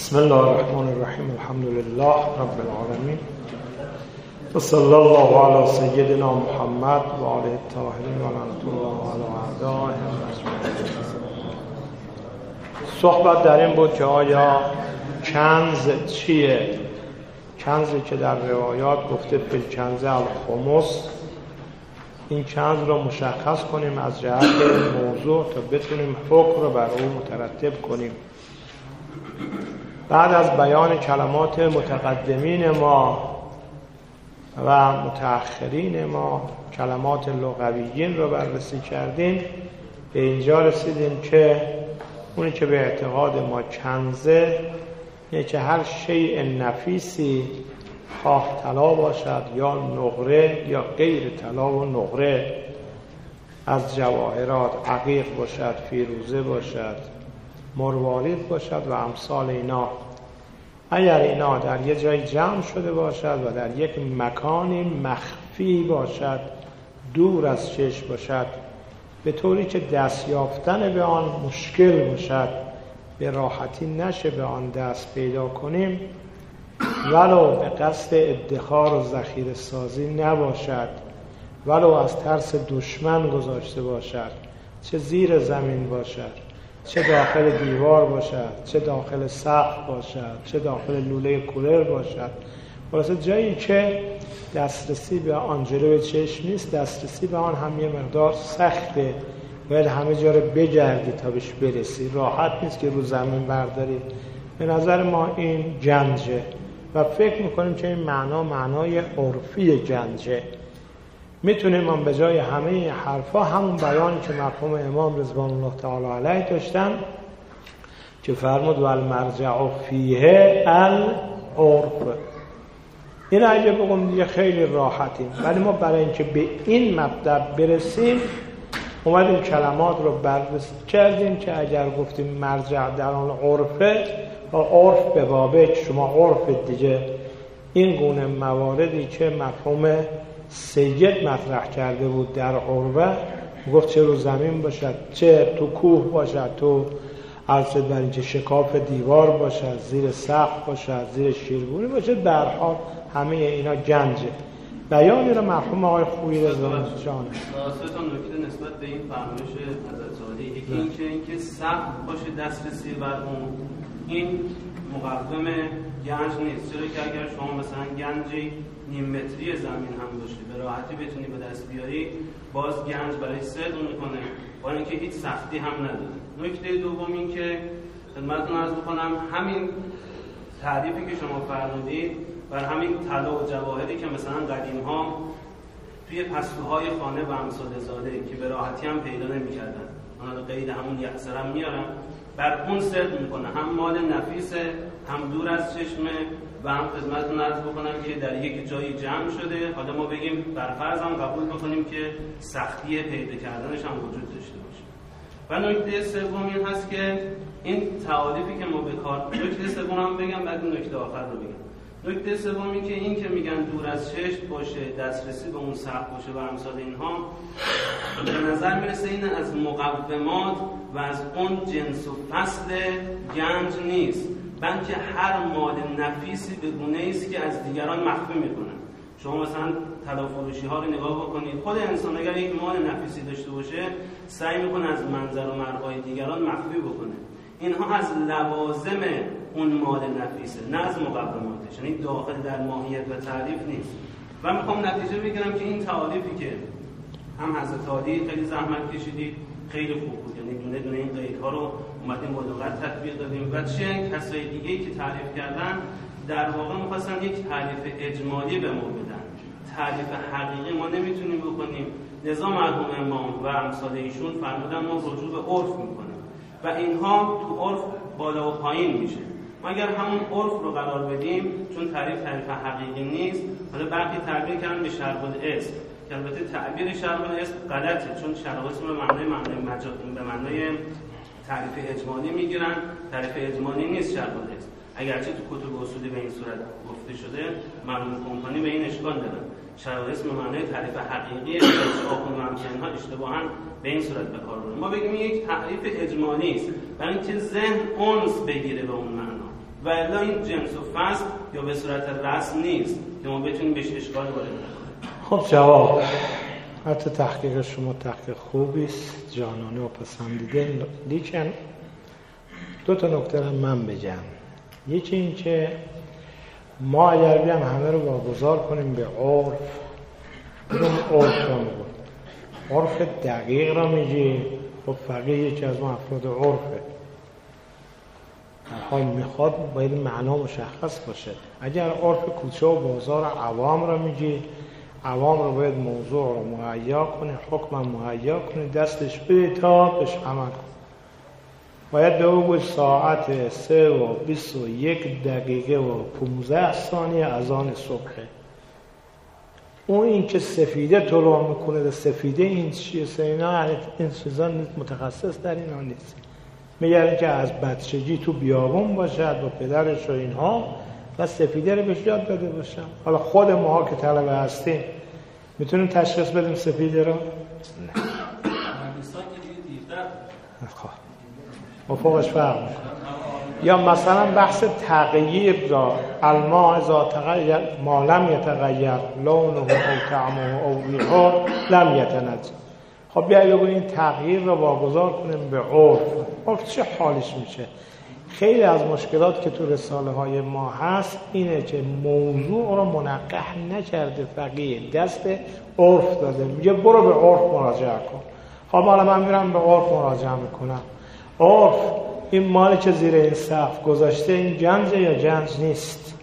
بسم الله الرحمن الرحیم. الحمد لله رب العالمین و صلی الله علی سیدنا محمد و آله الطاهرین و لعنة الله علی اعدائهم اجمعین. صحبت در این بود که آیا کنز چیه؟ کنزی که در روایات گفته فی الکنز الخمس، این کنز رو مشخص کنیم از جهت موضوع تا بتونیم حکم رو بر او مترتب کنیم. بعد از بیان کلمات متقدمین ما و متأخرین ما، کلمات لغویین رو بررسی کردیم، به اینجا رسیدیم که اونی که به اعتقاد ما کنزه، یعنی که هر شیء نفیسی، خواه طلا باشد یا نقره یا غیر طلا و نقره، از جواهرات، عقیق باشد، فیروزه باشد، مروارید باشد و امثال اینا، اگر اینا در یه جای جمع شده باشد و در یک مکانی مخفی باشد، دور از چشم باشد، به طوری که دست یافتن به آن مشکل باشد، به راحتی نشه به آن دست پیدا کنیم، ولو به قصد ادخار و ذخیره سازی نباشد، ولو از ترس دشمن گذاشته باشد، چه زیر زمین باشد، چه داخل دیوار باشد، چه داخل سقف باشد، چه داخل لوله کولر باشد، خلاصه جایی که دسترسی به آن جلوی چشم نیست، دسترسی به آن هم یه مقدار سخته، باید همه جا رو بگردی تا بهش برسی، راحت نیست که رو زمین برداری. به نظر ما این گنجه و فکر میکنیم که این معنای عرفی گنجه. میتونیم من به جای همه حرفا همون بیانی که مرحوم امام رضوان الله تعالی علیه داشتن که فرمود و المرجع فیه العرف، این اگه بگم دیگه خیلی راحتیم، ولی ما برای اینکه به این مبدأ برسیم اومدیم کلمات رو بررسی کردیم که اگر گفتیم مرجع در آن عرفه و عرف به بابه که شما عرف دیگه، این گونه مواردی که مرحوم سید مطرح کرده بود در عروه، گفت چه رو زمین باشد، چه تو کوه باشد، تو عرض بر اینکه شکاف دیوار باشد، زیر سقف باشد، زیر شیرگونی باشد، در حال همه اینا گنجه. بیانی رو مرحوم آقای خویی رضوان جان سه تا نکته نسبت به این فرمایش حضرت زاده. یکی اینکه سقف باشه دسترسی بر اون، این مقدم گنج نیست، چرا که اگر شما مثلا گنجی نیم متری زمین هم باشه به راحتی بتونی به دست بیاری، باز گنج برای صدق میکنه، با اینکه هیچ سختی هم نداره. نکته دوم این که خدمتتون عرض بکنم، همین تعریفی که شما فرمودید بر همین طلا و جواهری که مثلا قدیم ها توی پستوهای خانه و امثال زاده که به راحتی هم پیدا نمی‌کردن، اونا رو قید همون یحصر هم میارن، بر اون صدق میکنه، هم مال نفیسه، هم دور از چشمه و هم خدمتتون عرض بکنم که در یک جایی جمع شده. حالا ما بگیم برفرض هم قبول بکنیم که سختی پیدا کردنش هم وجود داشته باشه. و نکته سوم این هست که این تعاریفی که ما به کار، نکته سوم هم بگم بعد نکته آخر رو بگم. نکته سومی که این که میگن دور از چشم باشه، دسترسی به اون سقف باشه و امثال اینها، به نظر میرسه این از مقومات و از اون جنس و فصل گنج نیست، بلکه هر مال نفیسی به گونه‌ای است که از دیگران مخفی میکنن. شما مثلا طلا فروشی ها رو نگاه بکنید، خود انسان اگر یک مال نفیسی داشته باشه سعی میکنه از منظر و مرعای دیگران مخفی بکنه. اینها از لوازم اون مال نفیسه، نه از مقوماتش، یعنی داخل در ماهیت و تعریف نیست. و میخوام نتیجه بگیرم که این تعریفی که هم حضرت عالی خیلی زحمت کشیدید خیلی خوب بود، یعنی دونه دونه این قیدها رو اومدیم با لغت تطبیق دادیم و چه کسای دیگه‌ای که تعریف کردن در واقع می‌خواستن یک تعریف اجمالی به ما بدن، تعریف حقیقی ما نمیتونیم بکنیم. لذا مرحوم امام و امثال ایشون فرمودن ما رجوع به عرف میکنیم و اینها تو عرف بالا و پایین میشه. ما اگر همون عرف رو قرار بدیم، چون تعریف حقیقی نیست، حالا برخی تعبیر کردن به شرح الاسم که البته تعبیر شرح الاسم غلطه، چون شرح الاسم به معنای مجاز، به معنای تعریف اجمالی میگیرن. تعریف اجمالی نیست شرح الاسم، اگرچه تو کتب اصولی به این صورت گفته شده، مرحوم کمپانی به این اشکال دارن. شرح الاسم به معنای تعریف حقیقی آخوند و همچنین‌ها اشتباهاً به این صورت به کار برده. ما بگیم یک تعریف اجمالی است برای اینکه ذهن انس بگیره به اون معنا، و الا این جنس و فصل یا به صورت رسم نیست که ما بتونیم بهش اشکال وارد کنیم. خب جواب حتی تحقیق شما تحقیق خوبی است، جانانه و پسندیده، لیکن دو تا نکته رو من بگم. یکی این که ما اگر بیام همه رو واگذار کنیم به عرف، بدون عرف رو میگم، عرف دقیق را میگی، خب فقیه یکی از ما افراد عرفه، حال میخواد باید معنا مشخص باشه. اگر عرف کوچه و بازار عوام را میگی، عوام رو باید موضوع رو مهیا کنه، حکم مهیا کنه، دستش بده تا بهش عمل کنه. باید به او ساعت 3:21 و 15 ثانیه اذان صبحه. اون این که سفیده طلوع میکنه، سفیده این چیه سینا، این چیزا متخصص در اینا نیست. میگن که از بچگی تو بیابون باشد با پدرش و اینها و سفیده رو بهش یاد داده باشن. حالا خود ماها که طلبه هستیم میتونیم تشخیص بدیم سفیده رو؟ نه. خب مفهومش فرق میکنه. یا مثلا بحث تغییر را الماء اذا تغیر ما لم یتغیر لونه او طعمه او ریحه لم یتنجس. خب بیایی بگویم این تغییر را واگذار کنیم به عرف. عرف چه حالش میشه؟ خیلی از مشکلات که تو رساله های ما هست اینه که موضوع رو منقح نکرده فقیه، دست عرف داده، میگه برو به عرف مراجعه کن. خب حالا من میرم به عرف مراجعه میکنم. عرف این مالی که زیر این سقف گذاشته این گنجه یا گنج نیست؟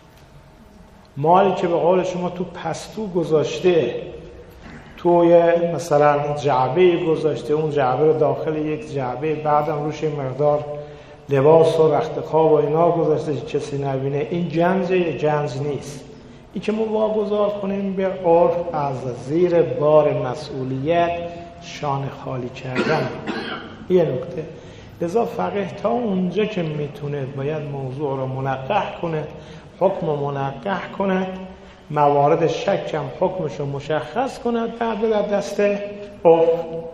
مالی که به قول شما تو پستو گذاشته، توی مثلا جعبه گذاشته، اون جعبه رو داخل یک جعبه، بعدم روش مقدار لباس و رخت خواب و اینا گذاشته که کسی نبینه، این گنجه یا گنج نیست؟ این که ما واگذار کنیم به عرف از زیر بار مسئولیت شانه خالی کردن. یه نکته. لذا فقیه تا اونجا که میتونه باید موضوع رو منقح کنه، حکم منقح کنه، موارد شک هم حکمش رو مشخص کنه، بعد در دست عرف.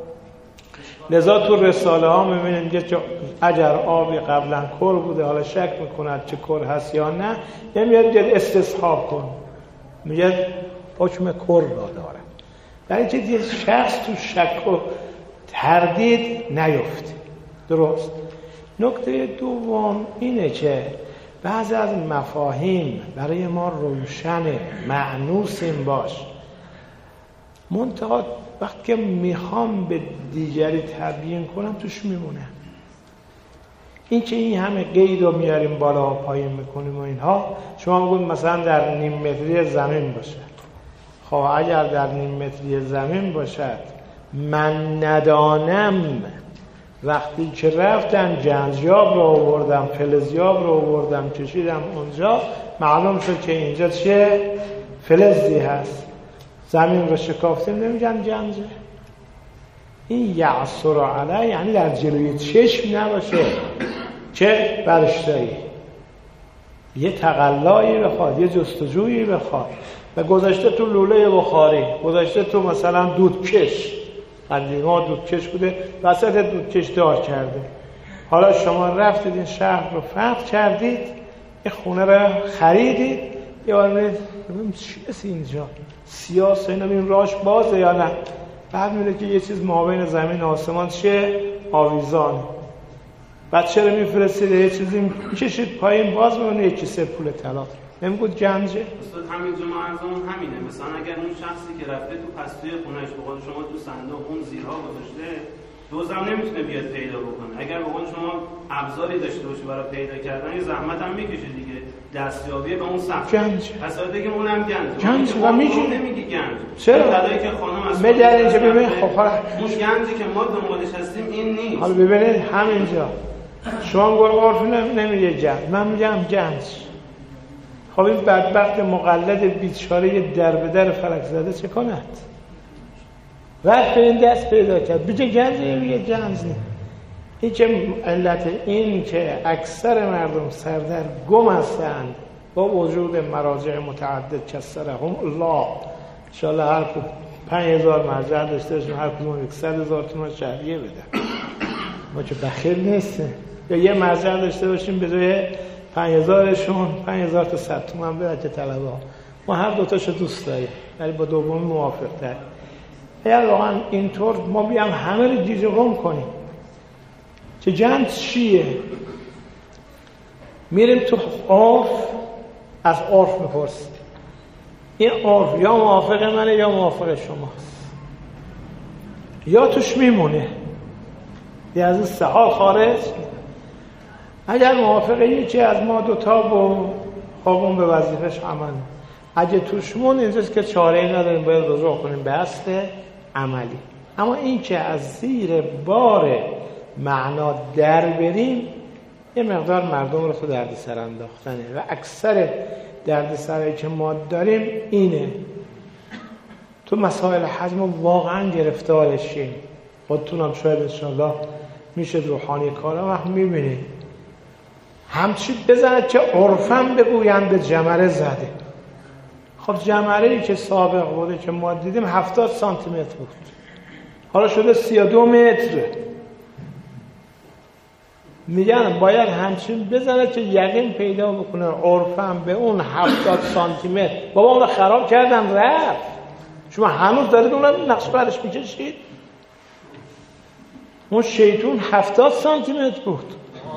لذا تو رساله ها میبینیم که اگر آبی قبلا کر بوده حالا شک میکند چه کر هست یا نه، نمیاد استصحاب کن، میگه حکم کر را داره، برای که یه شخص تو شک و تردید نیفته. درست. نکته دوم اینه که بعضی از مفاهیم برای ما روشنه، مأنوس این باش، منتها وقتی که میخوام به دیگری تبیین کنم توش میمونه. این که این همه قید رو میاریم بالا و پایین میکنیم و اینها، شما بگوید مثلا در نیم متری زمین باشه. خب اگر در نیم متری زمین باشد، من ندانم وقتی که رفتم گنجیاب رو آوردم، فلزیاب رو آوردم کشیدم اونجا، معلوم شد که اینجا چه فلزی هست، زمین رو شکافتیم، نمیگن گنجه. این یعصر علیه یعنی در جلوی چشم نباشه که برشتایی، یه تقلایی بخواد، یه جستجویی بخواد و گذاشته تو لوله بخاری، گذاشته تو مثلا دودکش، قدیما دودکش بوده، وسط دودکش دار کرده. حالا شما رفتید این شهر رو فتح کردید، این خونه رو خریدید، یه بار ببینید چی هست اینجا، سیاسه اینا، این راش بازه یا نه؟ بعد میره که یه چیز مابین زمین و آسمان چیه؟ آویزانه. بعد چرا میفرستید یه چیزی میکشید پایین، باز میونه یه کیسه پول طلا. نمیگود گنجه؟ استاد همین جمعه ارزمون همینه. مثلا اگر اون شخصی که رفته تو پستوی خونهش به قول شما تو صندوق اون زیرها گذاشته، دوزم نمیتونه بیاد پیدا بکنه. اگر به قول شما ابزاری داشته باشه برای پیدا کردن، یه زحمت هم میکشه دیگه، دستیابی به اون سخت. گنج. پس دیگه اونم گنج. گنج و میگی نمیگی گنج. چرا؟ طلایی که خانم از مدار اینجا ببین. خب حالا اون گنجی که ما دنبالش هستیم این نیست. حالا ببینید همینجا شما گور عرف نمیگه گنج، من میگم گنج. خب این بدبخت مقلد بیچاره در به در فلک زده چه کند؟ وقت این دست پیدا کرد بگه گنج، میگه گنج نیست. این که علت این که اکثر مردم سردر گم هستند با وجود مراجع متعدد کسرهم الله، انشاءالله هر 5000 مرجع داشته باشیم، هر کدوم 100,000 تومان شهریه بدن، ما که بخیل نیستیم. یا یه مرجع داشته باشیم به جای 5000شون 5000 تا 100 تومن به بچه طلبه ها. ما هر دوتاشو دوست داریم ولی با دومی موافق تر. اگر واقعا اینطور ما بیام همه رو جیجه قم کنیم که جنس چیه؟ میریم تو عرف، از عرف میپرسیم این عرف یا موافق منه یا موافق شماست، یا توش میمونه یا از این سحال خارج. اگر موافقه یکی از ما دوتا با اون به وظیفش عمل، اگه توش مون اینجاست که چاره‌ای نداریم باید رجوع کنیم به اصل عملی. اما این که از زیر بار معنا در بریم یه مقدار مردم رو تو دردسر انداختنه و اکثر دردسرایی که ما داریم اینه. تو مسائل حج ما واقعا گرفتارشیم. خودتونم شاید انشاءالله میشه روحانی کارا وقت میبینید همچی بزند که عرفم بگویند به جمره زده. خب جمره‌ای که سابق بوده که ما دیدیم 70 سانتی متر بود، حالا شده 32 متر. میگن باید همچین بزنه که یقین پیدا بکنه عرفم به اون 70 سانتی متر. بابا اون رو خراب کردن رفت، شما هنوز دارید اون رو نقش برش میکشید. اون شیطون 70 سانتی متر بود،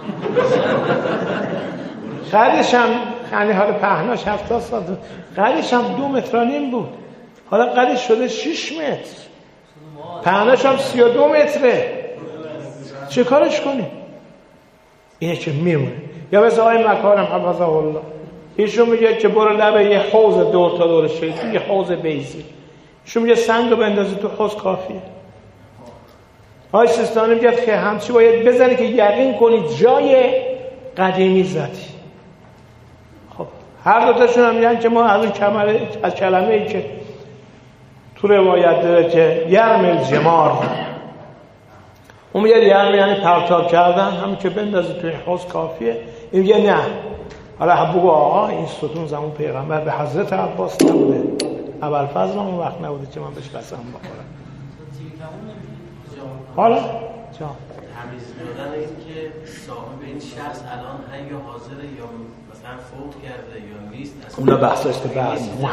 قدش هم یعنی حالا پهناش 70 سانتی متر، قدش هم 2 متر و نیم بود، حالا قدش شده 6 متر، پهناش هم 32 متره. چه کارش کنیم؟ اینه که میمونه. یا مثل آقای مکارم حفظه الله، ایشون میگه که برو لبه یه حوض دور تا دور شیطون، یه حوض بیزی، ایشون میگه سنگ رو بندازی تو حوض کافیه. آقای سیستانی میگه که همچی باید بزنی که یقین کنید جای قدیمی زدی. خب هر دوتاشون هم میگن که ما از کلمه ای که تو روایت داره که یرمل جمار، اون میگه یعنی پرتاب کردن، همین که بندازی توی حوض کافیه. این میگه نه، حالا بگو آقا این ستون زمان پیغمبر به حضرت عباس نبوده، ابوالفضل هم اون وقت نبوده که من بهش قسم بخورم. حالا جان تمیز دادن این که صاحب این شخص الان یا حاضره یا مثلا فوت کرده یا نیست، اونا بحثش به بعد، ما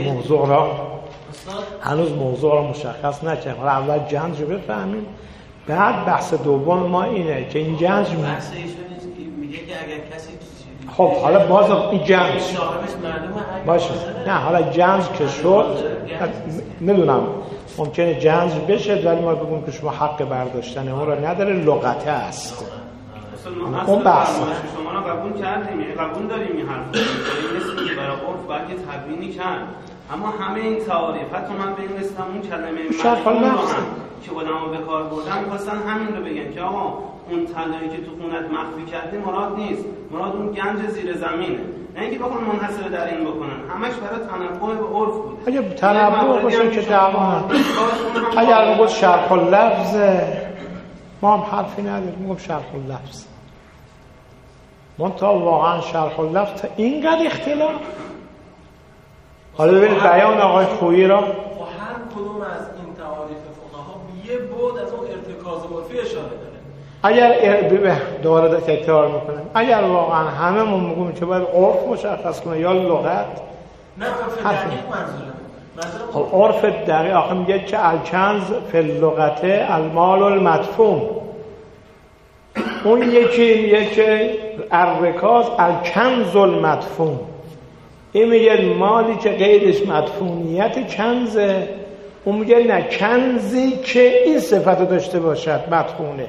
هنوز موضوع را مشخص نکنیم. حالا اول جنج رو بفهمیم، بعد بحث دوم ما اینه که این جنج بحث ایشون میگه که اگر کسی خب حالا باز این جنج صاحبش معلومه باشه، نه حالا جنج که شد میدونم ممکنه جنج بشه ولی ما بگیم که شما حق برداشتن اون رو نداره، لغته است. اون بحث شما رو قبول کردیم، قبول داریم این حرف رو، که برای عرف باید تبیینی کرد. اما همه این تعاریف حتی من به این رسیدم اون کلمه مفهوم رو هم که علما به کار بردن می‌خواستن همین رو بگن که آقا اون طلایی که تو خونت مخفی کردی مراد نیست، مراد اون گنج زیر زمینه. نه اینکه بخوان منحصر در این بکنن، همش برای تنبؤ به عرف بود. اگه تنبؤ باشه که دعوا، اگر میگفت شرح اللفظ ما هم حرفی نداریم، میگم شرح اللفظ منتها واقعا شرح اللفظ اینقدر اختلاف. حالا ببینید بیان آقای خویی را و هر کدوم از این تعاریف فقها یه بعد از اون ارتکاز عرفی اشاره داره. اگر دوباره تکرار میکنم، اگر واقعا هممون میگیم که باید عرف مشخص کنه یا لغت، نه عرف دقیق منظورم. خب عرف دقیق آخه میگه که الکنز فی اللغت المال المدفون، اون یکی میگه که الرکاز الکنز المدفون، این میگه مالی که غیرش مدفونیت کنزه، اون میگه نه کنزی که این صفت داشته باشد مدفونه.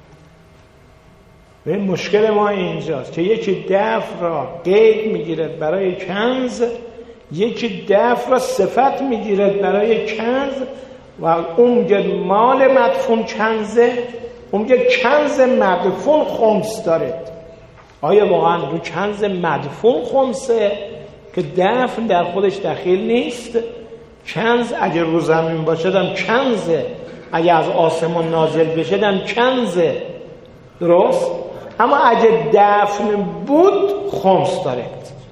و این مشکل ما اینجاست که یکی دفع را قید میگیرد برای کنز، یکی دفع را صفت میگیرد برای کنز و اون میگه مال مدفون کنزه، اون میگه کنز مدفون خمس دارد. آیا واقعا رو کنز مدفون خمسه که دفن در خودش دخیل نیست؟ کنز اگه رو زمین باشه دم کنزه، اگه از آسمان نازل بشه دم کنزه، درست؟ اما اگه دفن بود خمس داره.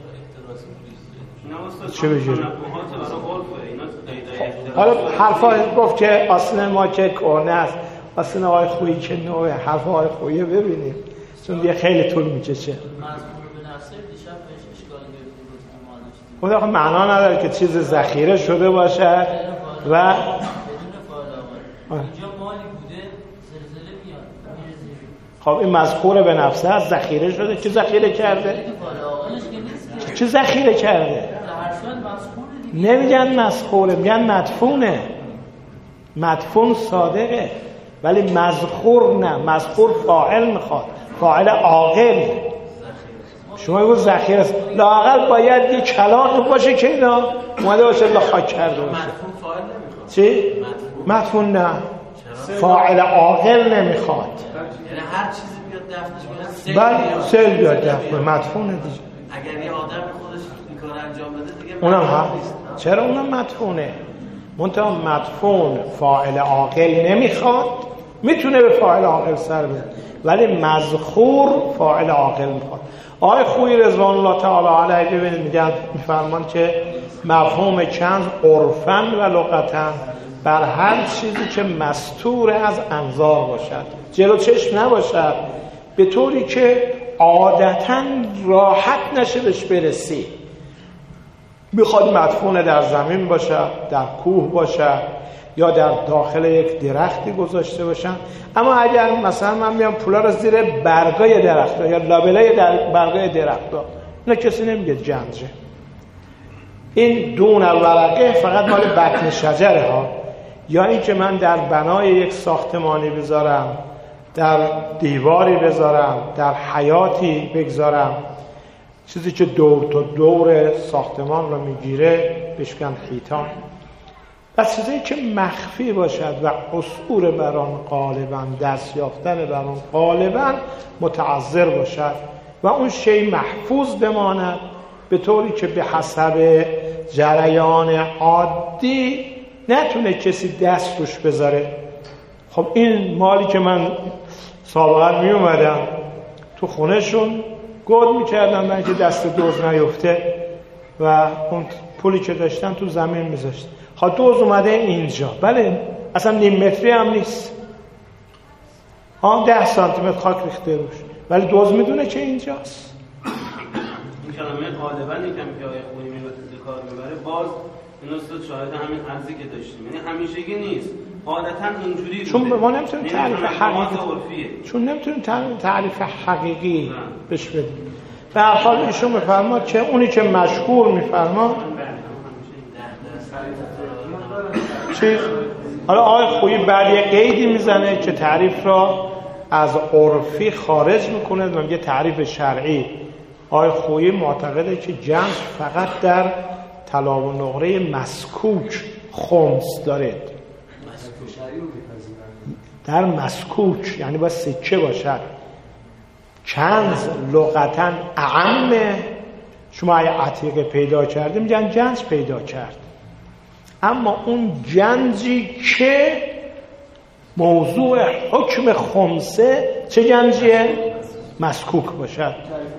چه بجوری؟ حالا حرفا گفت که اصل ما که کهنه است، اصل آقای خویی که نوعه، حرف آقای خویی ببینیم چون یه خیلی طول میکشه. مضمون به نفسه خود آخه معنا نداره که چیز ذخیره شده باشد و اینجا مالی بوده زلزله میاد میره. خب این مذکور به نفسه از ذخیره شده. چه ذخیره کرده؟ چه ذخیره کرده؟ نمیگن مذکوره، میگن مدفونه. مدفون صادقه، ولی مذکور نه. مذکور فاعل میخواد، فاعل عاقل. شما بگو ذخیره است، لااقل باید یه کلاغ باشه که اینا اومده باشه الله خاک کرده باشه. مدفون فاعل نمیخواد. چی؟ مدفون نه، فاعل عاقل نمیخواد. یعنی هر چیزی بیاد دفنش بیاد بله سیل بیاد دفنه مدفونه دیگه. اگر یه آدم خودش این کار انجام بده دیگه اونم هست. چرا اونم مدفونه؟ منتها مدفون فاعل عاقل نمیخواد، میتونه به فاعل عاقل سر بده، ولی مذکور فاعل عاقل میخواد. آقای خویی رضوان الله تعالی علیه ببینید میفرمان که مفهوم کنز عرفاً و لغتاً بر هر چیزی که مستور از انظار باشد، جلو چشم نباشد، به طوری که عادتاً راحت نشه بهش برسی. میخواد مدفون در زمین باشد، در کوه باشد، یا در داخل یک درختی گذاشته باشن. اما اگر مثلا من میام پولا رو زیر برگای درخت یا لابلای برگای درخت، اینا کسی نمیگه جنجه. این دون ورقه فقط مال بطن شجره ها. یا این که من در بنای یک ساختمانی بذارم، در دیواری بذارم، در حیاتی بگذارم، چیزی که دور تا دور ساختمان رو میگیره بشکن حیطان. پس چیزی که مخفی باشد و قصور بر آن غالباً، دست یافتن بر آن غالباً متعذر باشد و اون شی محفوظ بماند به طوری که به حسب جریان عادی نتونه کسی دست روش بذاره. خب این مالی که من سابقا می اومدم تو خونهشون گود میکردم من که دست دوز نیفته و اون پولی که داشتن تو زمین میذاشتن. ها دوز اومده اینجا، بله اصلا نیم متری هم نیست، 10 سانتی متر خاک ریخته روش، ولی دوز میدونه که اینجاست. این کلمه غالبا یکم که آقای خویی میگه کار میبره، باز این استاد شاهد همین عرضی که داشتیم، یعنی همیشگی نیست، عادتا اینجوری بوده. چون ما نمیتونیم تعریف حقیقی، چون نمیتونیم تعریف حقیقی بهش بدیم. به هر حال ایشون میفرماد که اونی که مشهور میفرماد چیز. حالا آقای خویی بعد یه قیدی میزنه که تعریف را از عرفی خارج میکنه و میگه تعریف شرعی. آقای خویی معتقده که جنس فقط در طلا و نقره مسکوک خمس داره. در مسکوک یعنی باید سکه باشد. کنز لغتاً اعمه. شما اگه عتیقه پیدا کرده میگن جنس پیدا کرد، اما اون جنجی که موضوع حکم خمسه چه جنجیه؟ مسکوک باشد.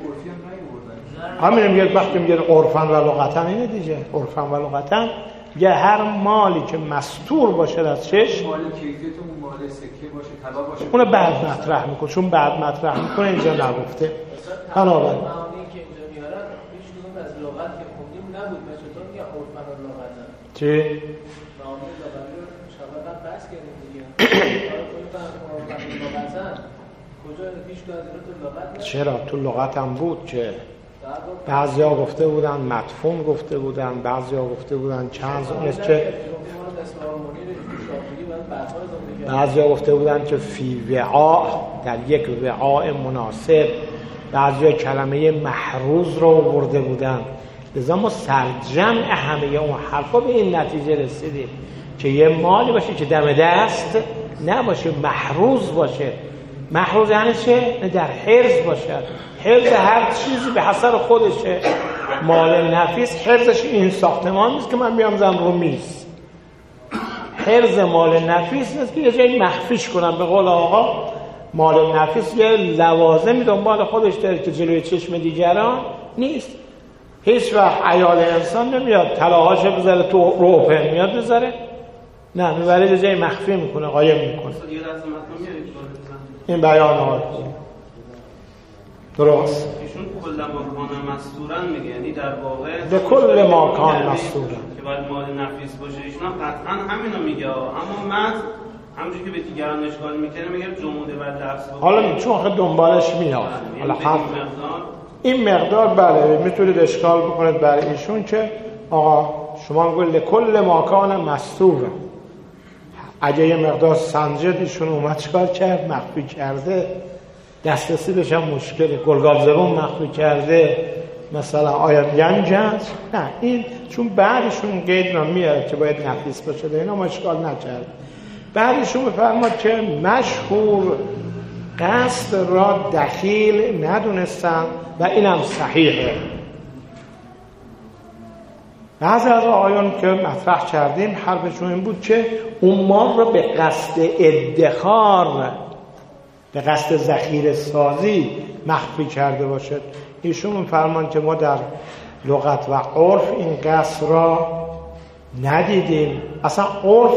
همین میگه وقتی میگه عرفاً و لغتاً اینه دیگه. عرفاً و لغتاً میگه هر مالی که مستور باشه از چشم، مال کیفیت اون مال سکه باشه، طلا باشه، اون بعد مطرح میکنه. چون بعد مطرح میکنه اینجا نگفته. بنابراین معانی که اینجا میارن هیچ کدوم از لغت که خوندیم نبود. چطور میگه عرفاً و لغتاً؟ چی؟ معانی لغوی رو شبا بحث کردیم دیگه. کجا پیش تو لغت؟ چرا تو لغت هم بود که بعضیا گفته بودن مدفون گفته بودن، بعضیا گفته بودن چند اونست که بعضیا گفته بودن که فی وعاء، در یک وعاء مناسب، بعضیا کلمه محروز رو آورده بودن. لذا ما سرجمع همه اون حرفا به این نتیجه رسیدیم که یه مالی باشه که دم دست نباشه، محروز باشه. محروز یعنی چه؟ در حرز باشد. حرز هر چیزی به حسب خودشه. مال نفیس حرزش این ساختمان نیست که من بیام زم رو میز. حرز مال نفیس نیست که یه جایی مخفیش کنم. به قول آقا مال نفیس یه لوازمی دنبال خودش داره که جلوی چشم دیگران نیست. هیچ وقت عیال انسان نمیاد طلاهاشو بذاره تو روپن، میاد بذاره؟ نه، میبره یه جایی مخفی میکنه، قایم میکنه. این بیان آقای درست. ایشون کل ما کان مستورن میگه، یعنی در واقع به کل ما کان مستورن که باید مال نفیس باشه. ایشون هم قطعا همینو میگه، اما متن همونجوری که به دیگران اشکال میکنه میگه جموده بر لفظ. حالا چون آخه دنبالش میاد، حالا این مقدار بله میتونید اشکال بکنید برای ایشون که آقا شما میگوید لکل ما کان مستور، اگه یه مقدار سنجد ایشون اومد چکار کرد؟ مخفی کرده، دسترسی بهش هم مشکله، گلگال زبون مخفی کرده، مثلا آیا گنج هست؟ نه، این چون بعدشون قید را میاره که باید نفیس باشه، اینا ما اشکال نکرد. بعدشون بفرماد که مشهور قصد را دخیل ندونستن و اینم صحیحه. بعضی از آیان که مطرح کردیم حرفشون این بود که اون مال رو به قصد ادخار، به قصد ذخیره سازی مخفی کرده باشد. ایشون می‌فرمان که ما در لغت و عرف این قصد را ندیدیم. اصلا عرف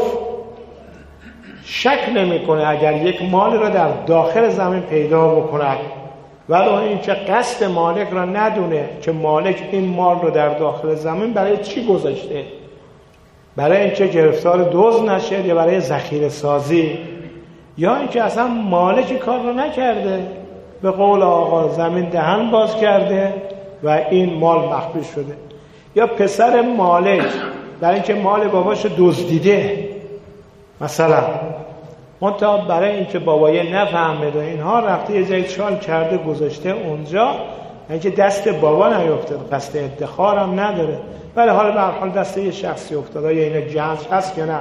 شک نمی‌کنه اگر یک مال را در داخل زمین پیدا بکند ولی اینکه قصد مالک را ندونه که مالک این مال رو در داخل زمین برای چی گذاشته، برای اینکه گرفتار دزد نشه یا برای ذخیره سازی، یا اینکه اصلا مالک کار رو نکرده، به قول آقا زمین دهن باز کرده و این مال مخفی شده، یا پسر مالک برای اینکه مال باباش دزدیده مثلا، منتها برای اینکه بابای نفهمید و اینها رفته یه جای چال کرده گذاشته اونجا، اینکه دست بابا نیفتاد، قصد ادخار هم نداره، ولی حالا به هر حال دست یه شخصی افتاده. یا اینا جنس هست یا نه؟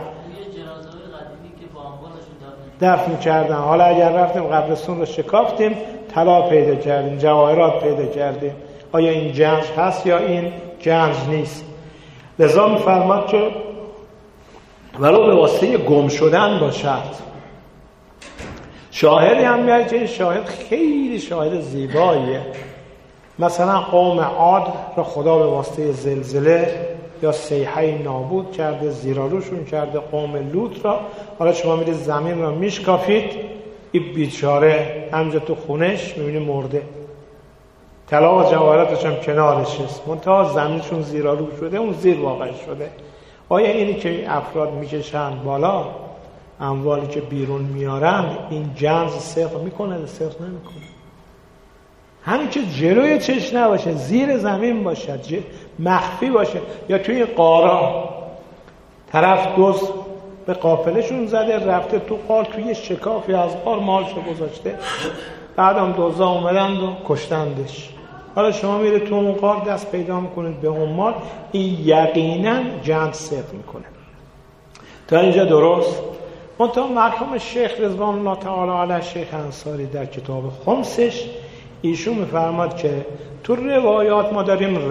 دفن کردن. حالا اگر رفتیم قبرستون رو شکافتیم طلا پیدا کردیم، جواهرات پیدا کردیم، آیا این جنس هست یا این جنس نیست؟ لذا می‌فرماد که ولو به واسطه گم شدن باشد. شاهدی هم میاد که این شاهد خیلی شاهد زیباییه. مثلا قوم عاد را خدا به واسطه زلزله یا صیحه نابود کرده، زیرالوشون کرده. قوم لوط را حالا شما میرید زمین را میشکافید، این بیچاره همجا تو خونش میبینی مرده، طلا و جواهراتش هم کنارش است، منتها زمینشون زیرالو شده، اون زیر واقع شده. آیا اینی که این افراد میکشن بالا، اموالی که بیرون میارن، این جنس صدق میکنه یا صدق نمیکنه؟ همین که جلوی چش نباشه، زیر زمین باشه، مخفی باشه، یا توی این قارا طرف دزد به قافلشون زده رفته تو قار، توی شکافی از قار مالشو گذاشته، بعدم دزدا اومدند و کشتندش. حالا شما میره تو اون قار دست پیدا میکنید به اون مال، این یقینا جنس صدق میکنه. تا اینجا درست؟ منتها مرحوم شیخ رضوان الله تعالی علیه شیخ انصاری در کتاب خمسش ایشون میفرماد که تو روایات ما داریم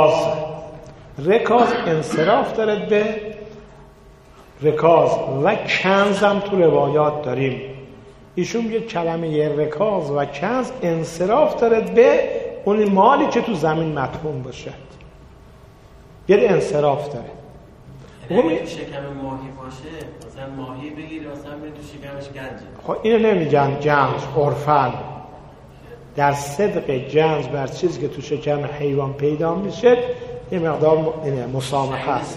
رکاز انصراف داره به رکاز و کنز هم تو روایات داریم. ایشون میگه کلمه رکاز و کنز انصراف داره به اون مالی که تو زمین مدفون باشد، یه انصراف داره. شکم ماهی باشه، مثلا ماهی بگیری مثلا بری تو شکمش گنجه، خب اینو نمیگن جنج عرفاً. در صدق جنج بر چیزی که تو شکم حیوان پیدا میشه یه مقدار مسامحه است.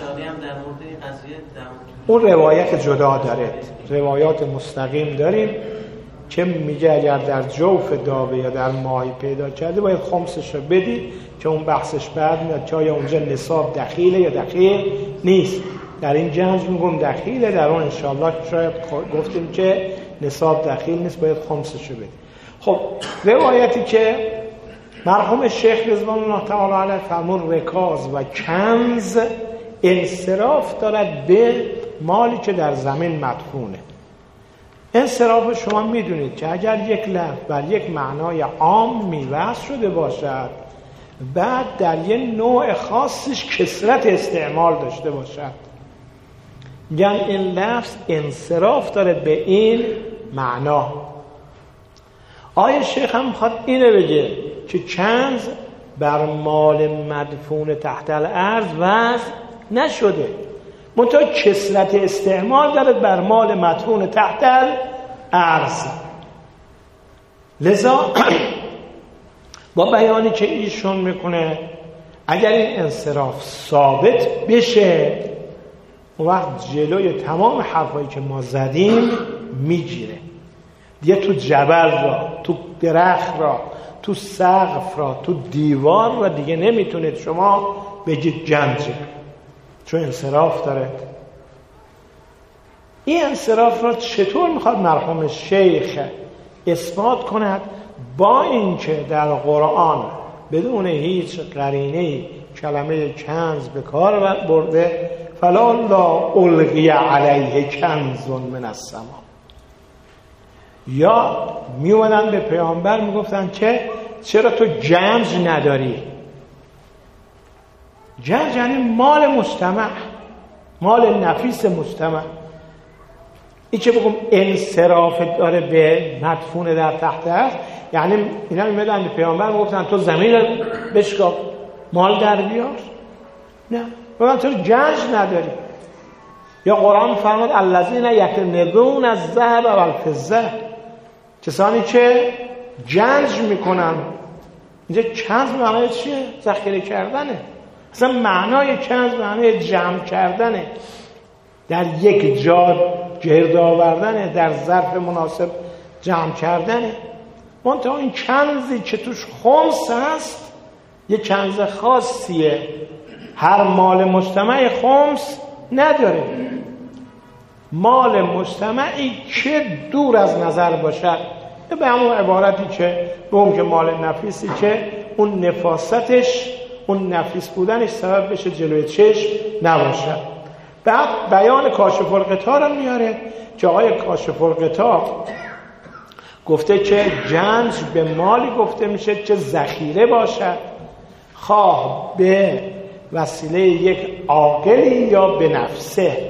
اون روایت جدا داره، روایات مستقیم داریم که میگه اگر در جوف داوه یا در ماهی پیدا کرده باید خمسش رو بدی، که اون بحثش بعد میاد که آیا اونجا نصاب دخیله یا دخیل نیست. در این جنج میگم دخیله، در اون انشاءالله شاید گفتیم که نصاب دخیل نیست، باید خمسش رو بدی. خب روایتی که مرحوم شیخ رضوان الله تعالی علیه فرمون رکاز و کنز انصراف دارد به مالی که در زمین مدفونه. انصراف شما میدونید که اگر یک لفظ بر یک معنای عام میوصل شده باشد، بعد در یک نوع خاصش کثرت استعمال داشته باشد، یعنی این لفظ انصراف داره به این معنا. آیه شیخ هم میخواد اینو بگه که کنز بر مال مدفون تحت الارض وضع نشده، منتها کثرت استعمال داره بر مال مدفون تحت الارض. لذا با بیانی که ایشون میکنه اگر این انصراف ثابت بشه اون وقت جلوی تمام حرفایی که ما زدیم میگیره. دیگه تو جبل را، تو درخت را، تو سقف را، تو دیوار را دیگه نمیتونید شما بگید گنجه، چون انصراف داره. این انصراف را چطور میخواد مرحوم شیخ اثبات کند؟ با اینکه در قرآن بدون هیچ قرینه‌ای کلمه کنز به کار برده، فلا القی علیه کنز من السما، یا میومدن به پیامبر میگفتن که چرا تو گنج نداری؟ گنج یعنی مال مجتمع، مال نفیس مجتمع. این که بگم انصراف داره به مدفون در تخت هست، یعنی اینا میمدن به پیامبر میگفتن تو زمین بشکاف مال در بیار؟ نه، بگم تو گنج نداری. یا قرآن فرمود الذین یکنزون الذهب والفضه، کسانی که گنج میکنن. اینجا کنز معنای چیه؟ ذخیره کردنه. اصلا معنای کنز معنای جمع کردنه، در یک جا گرد آوردنه، در ظرف مناسب جمع کردنه. منتها این کنزی که توش خمس هست یه کنز خاصیه، هر مال مجتمع خمس نداره. مال مجتمعی که دور از نظر باشد، به همون عبارتی که به که مال نفیسی که اون نفاستش، اون نفیس بودنش سبب بشه جلوی چشم نباشد. بعد بیان کاشف الغطا رو میاره که آقای کاشف الغطا گفته که گنج به مالی گفته میشه که ذخیره باشد، خواه به وسیله یک عاقلی یا به نفسه.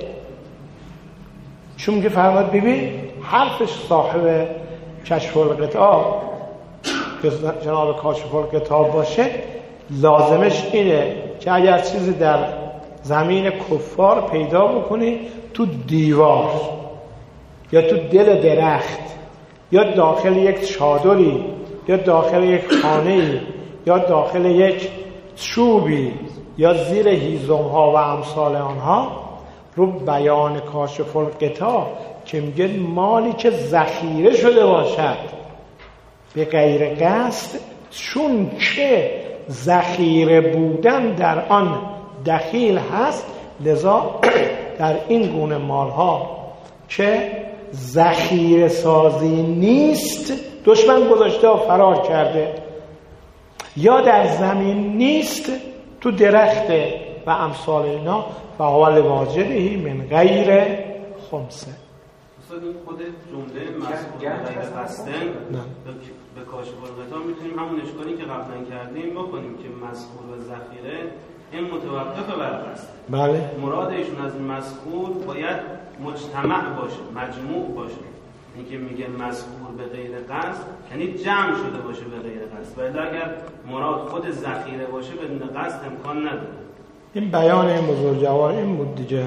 چون که فرمود ببین حرفش صاحب کشف الغطا که جناب کاشف الغطا باشه، لازمش اینه که اگر چیزی در زمین کفار پیدا بکنی، تو دیوار یا تو دل درخت یا داخل یک چادری یا داخل یک خانه‌ای یا داخل یک چوبی یا زیر هیزم ها و امثال آنها، رو بیان کاشف الغطا که میگه مالی که ذخیره شده باشد به غیر قصد، چون که ذخیره بودن در آن دخیل هست، لذا در این گونه مالها که ذخیره سازی نیست، دشمن گذاشته و فرار کرده، یا در زمین نیست، تو درخت و امثال اینا، فهو لواجده من غیر خمسه. استاد این خود جمله مسئول غیر قصدن به کاشف الغطا میتونیم همون اشکالی که قبلا کردیم بکنیم که مسئول و ذخیره این متوقف بر قصد. بله. مراد ایشون از این مسئول باید مجتمع باشه، مجموع باشه. این که میگه مسئول به غیر قصد یعنی جمع شده باشه به غیر قصد، ولی اگر مراد خود ذخیره باشه بدون قصد امکان نداره. این بیان این بزرگوار این بود دیگه،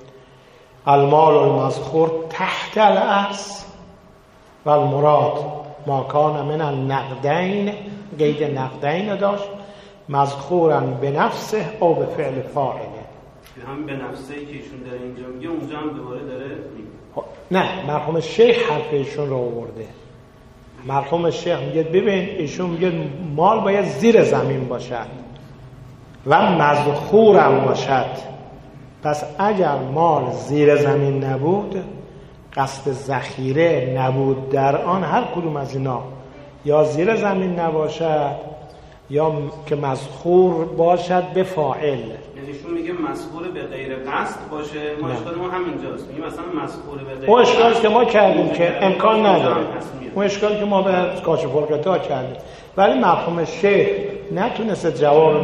المال المذخور تحت الارض و المراد ما کان من النقدین، قید نقدین داشت، مذخورا به نفسه او به فعل فاعله. هم به نفسه که ایشون داره اینجا میگه اونجا هم دوباره داره نه، مرحوم شیخ حرف ایشون رو آورده. مرحوم شیخ میگه ببین ایشون میگه مال باید زیر زمین باشد و مذخورم باشد. پس اگر مال زیر زمین نبود، قصد ذخیره نبود در آن، هر کدوم از اینا یا زیر زمین نباشد یا که مذخور باشد به فاعل. یعنی ایشون میگه مذخور به غیر قصد باشه، ما اشکال ما همینجاست. میگه مثلا مذخور به غیر، اون اشکالی که ما کردیم که امکان نداره، اون اشکالی که ما به کاشف الغطا کردیم، ولی مرحوم شیخ نتونست جواب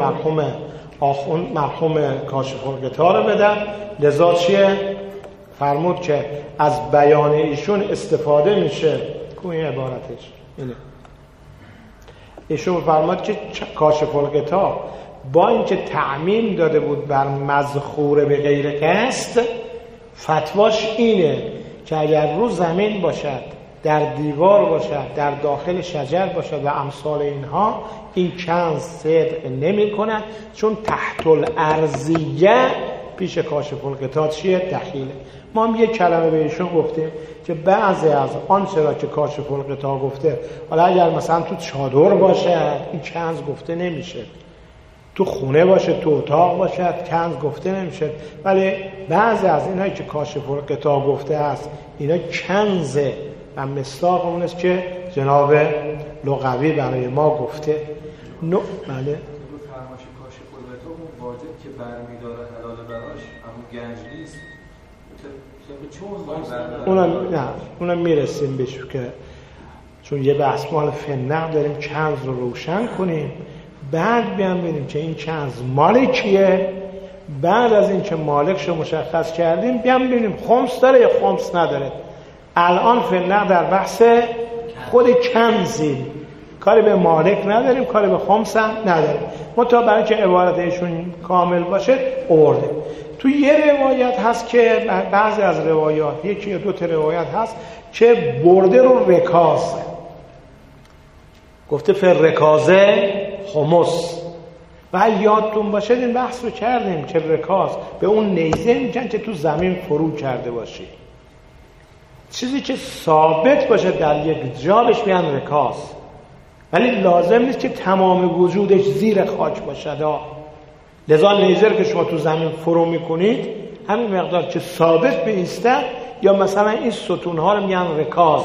مرحوم کاشف الغطا رو بدن، لذا چیه؟ فرمود که از بیان ایشون استفاده میشه. این عبارتش اینه. ایشون فرمود که کاشف الغطا با اینکه تعمیم داده بود بر مذخور به غیر قصد، فتواش اینه که اگر رو زمین باشد در دیوار باشد، در داخل شجر باشد و امثال اینها، این کنز صدق نمی کند، چون تحت الارضیه پیش کاشف الغطا چیه؟ دخیله. ما هم یک کلمه بهشون گفتیم که بعضی از آنچه را که کاشف الغطا گفته، حالا اگر مثلا تو چادر باشد این کنز گفته نمیشه، تو خونه باشه، تو اتاق باشد کنز گفته نمیشه، ولی بعضی از اینهایی که کاشف الغطا گفته است اینا کنزه و مصداق اون است که جناب لغوی برای ما گفته. بله فرمایش کاشف الغطا اون واجب که برمی‌داره حلال براش اما گنج نیست، اونم میرسیم بهش که چون یه بحث مال فنق داریم کنز رو روشن کنیم، بعد بیان ببینیم که این کنز مال کیه. بعد از این که مالکش رو مشخص کردیم بیان ببینیم خمس داره یا خمس نداره. الان فنق در بحث خود کنزیم، کاری به مالک نداریم، کاری به خمس هم نداریم. منتها برای که عبارت ایشون کامل باشه آورده. تو یه روایت هست که بعضی از روایات، یکی یا دو تا روایت هست که برده رو رکاز گفته، فر رکازه خمس. و یادتون باشه این بحث رو کردیم که رکاز به اون نیزه میگن که تو زمین فرو کرده باشی، چیزی که ثابت باشه در یک جا بهش میگن رکاز، ولی لازم نیست که تمام وجودش زیر خاک باشد. لذا نیزه رو که شما تو زمین فرو میکنید همین مقدار که ثابت بیستد، یا مثلا این ستونها رو میگن رکاز،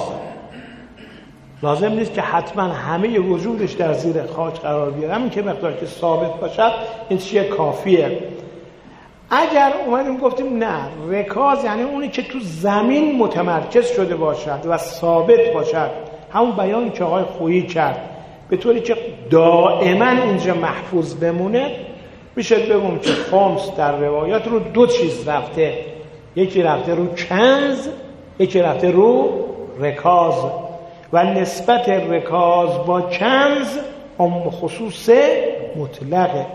لازم نیست که حتما همه وجودش در زیر خاک قرار بیاره، همین که مقدار که ثابت باشد این چیه کافیه. اگر اومدیم گفتیم نه، رکاز یعنی اونی که تو زمین متمرکز شده باشد و ثابت باشد، همون بیانی که آقای خویی کرد، به طوری که دائما اینجا محفوظ بمونه. میشه بگم که خمس در روایات رو دو چیز رفته، یکی رفته رو کنز، یکی رفته رو رکاز، و نسبت رکاز با کنز عام خصوص مطلقه.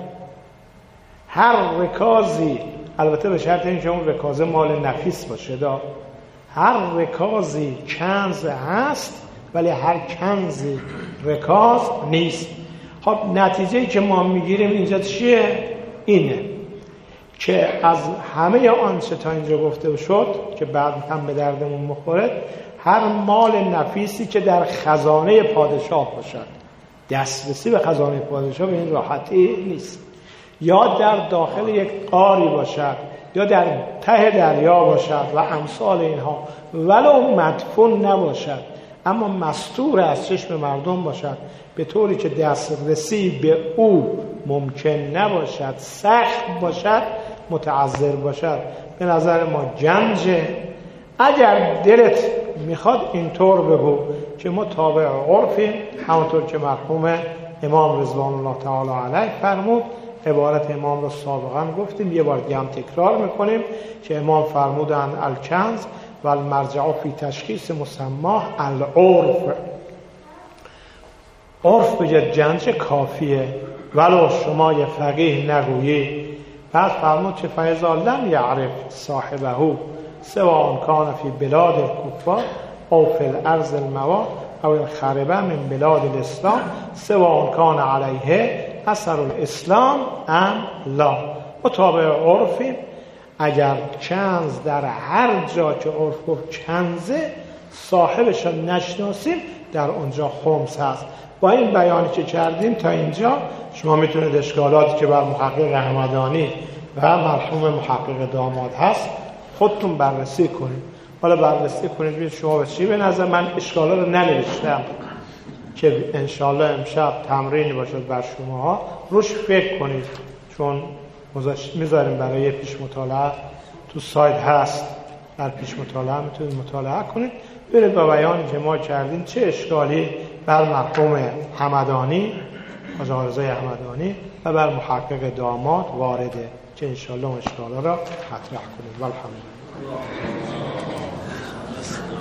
هر رکازی، البته به شرط اینکه اون رکازه مال نفیس باشه، هر رکازی کنز هست ولی هر کنزی رکاز نیست. خب نتیجه‌ای که ما میگیریم اینجا چیه؟ اینه که از همه آنچه تا اینجا گفته شد که بعد هم به دردمون میخوره، هر مال نفیسی که در خزانه پادشاه باشد، دسترسی به خزانه پادشاه به این راحتی نیست، یا در داخل یک غاری باشد یا در ته دریا باشد و امثال اینها، ولو مدفون نباشد اما مستور از چشم مردم باشد، به طوری که دسترسی به او ممکن نباشد، سخت باشد، متعذر باشد، به نظر ما گنجه. اگر دلت میخواد اینطور بگو که ما تابع عرفیم، همونطور که مرحوم امام رضوان الله تعالی علیه فرمود. عبارت امام رو سابقا گفتیم، یه بار دیگه هم تکرار میکنیم که امام فرمودن الکنز و المرجع فی تشخیص مسماه العرف. عرف بجد گنج کافیه ولو شما یه فقیه نگویی. بعد فرمود که فاذا لم یعرف صاحبه سواء کان فی بلاد الکفار او فی الارض الموا او الخربه من بلاد الاسلام سواء کان علیه اثر الاسلام ام لا. مطابق عرفی اگر کنز در هر جا که عرف گفت کنزه، صاحبش رو نشناسیم، در اونجا خمس هست. با این بیانی که کردیم تا اینجا شما میتونید اشکالاتی که بر محقق همدانی و مرحوم محقق داماد هست خودتون بررسی کنید. حالا بررسی کنید ببینید شما به چی. به نظر من اشکالا رو ننوشتم که انشالله امشب تمرینی باشد بر شماها، روش فکر کنید، چون میذاریم برای پیش مطالعه تو سایت هست، در پیش مطالعه میتونید مطالعه کنید، ببینید با بیانی که ما کردیم چه اشکالی بر مرحوم همدانی، آقا رضای همدانی و بر محقق داماد وارده، که انشالله اون اشکالا را مطرح کنید. والحمدلله.